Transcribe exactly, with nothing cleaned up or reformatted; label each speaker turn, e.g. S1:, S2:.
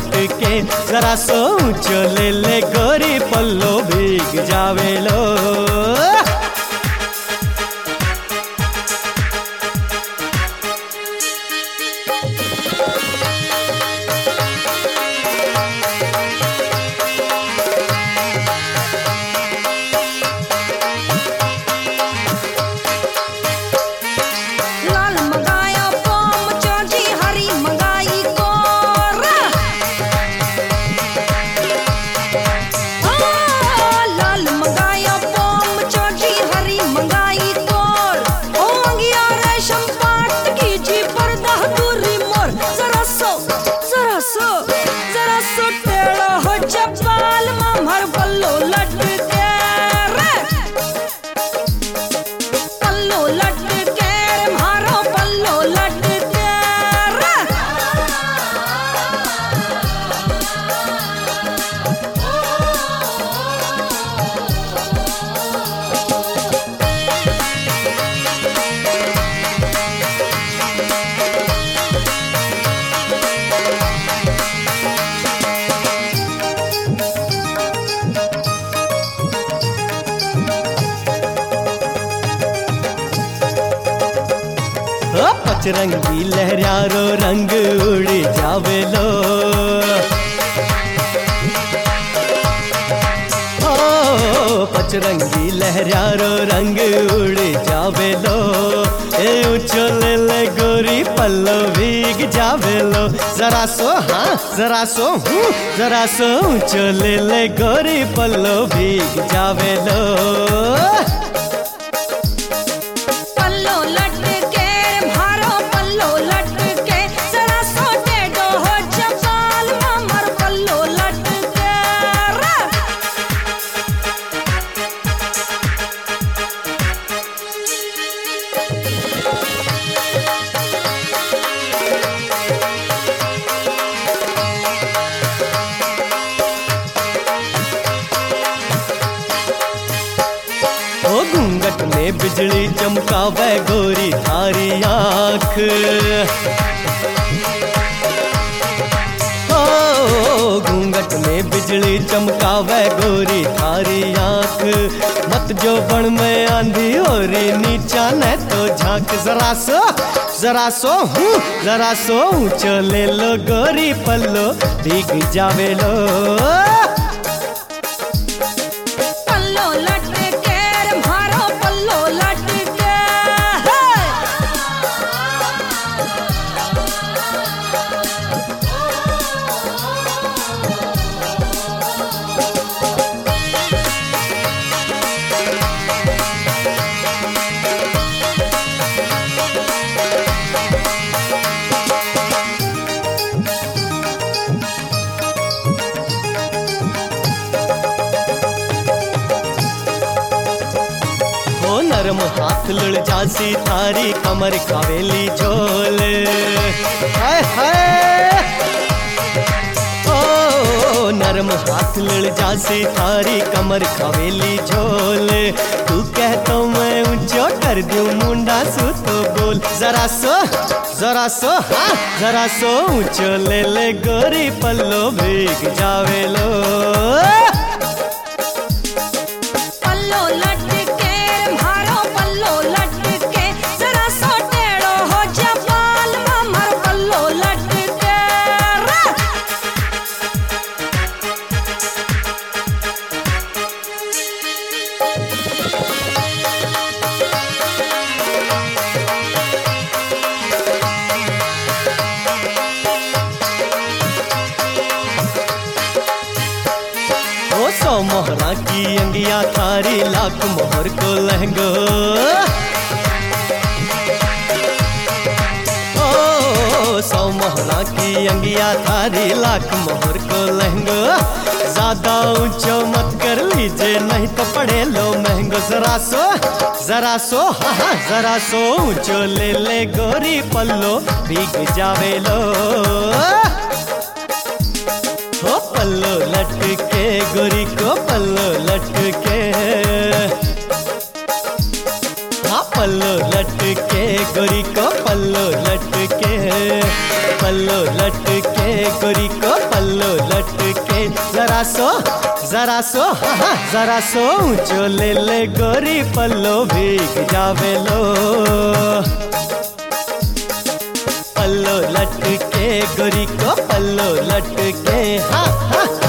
S1: लटके जरा सो ऊंचो ले ले गोरी पल्लो भीग जावेलो। पचरंगी लहरारो रंग उड़ी जावेलो। ओ पचरंगी लहरारो रंग उड़ी जावेलो। ए ऊंचो ले ले गोरी पल्लो भीग जावेलो। जरा सो हाँ जरा सो हूँ जरा सो ऊंचो ले ले गोरी पल्लो भीग जावेलो। घूंघट में बिजली चमकावे गोरी थारी आँख। ओ घूंघट में बिजली चमकावे गोरी थारी आँख। मत जो बण में आंधी होरी नीचा न तो झांक। जरा सो जरा सो हूँ जरा सो ऊंचो ले लो गोरी पल्लो भीग जावेलो। नरम हाथ लुढ़ जासी थारी कमर खावेली झोल। हाय हाय ओ नरम हाथ लुढ़ जासी थारी कमर खावेली झोल। तू कह तो मैं ऊंचो कर दूं मुंडा सू तो बोल। जरा सो जरा सो हाँ जरा सो ऊंचो ले ले गोरी पल्लो भीग जावेलो। सौ मोहरा की अंगिया थारी लाख मोहर को लहंगो। ओ सौ मोहरा की अंगिया थारी लाख मोहर को लहंगो। ज्यादा ऊंचो मत कर लीजिए नहीं तो पड़े लो महंगो। जरा सो जरा सो हाँ जरा सो ऊंचो ले ले गोरी पल्लो भीग जावेलो। हो पल्लो लटके गोरी को पल्लो लटके। हाँ पल्लो लटके गोरी को पल्लो लटके। पल्लो लटके गोरी को पल्लो पल्लो लटके जरा सो जरा सो हाँ हाँ, जरा सो ऊंचो ले ले गोरी पल्लो भीग जावे लो पल्लो लटके गोरी को पल्लो लटके हाँ हाँ